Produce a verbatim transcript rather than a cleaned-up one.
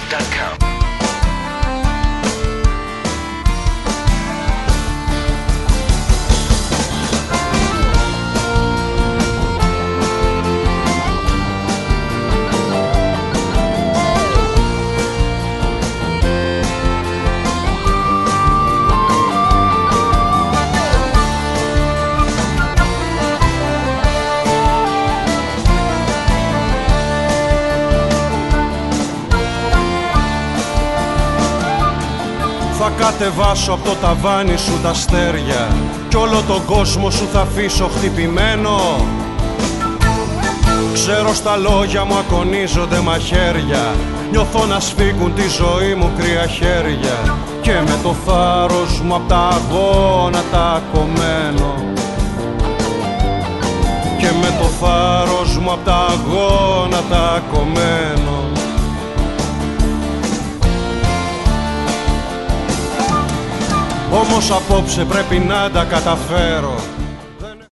dot com. Θα κατεβάσω από το ταβάνι σου τα αστέρια κι όλο τον κόσμο σου θα αφήσω χτυπημένο. Ξέρω στα λόγια μου ακονίζονται μαχαίρια, νιώθω να σφίγγουν τη ζωή μου κρύα χέρια και με το θάρρος μου απ' τα αγώνα τα κομμένο. Και με το θάρρος μου απ' τα αγώνα τα κομμένο. Όμως απόψε πρέπει να τα καταφέρω.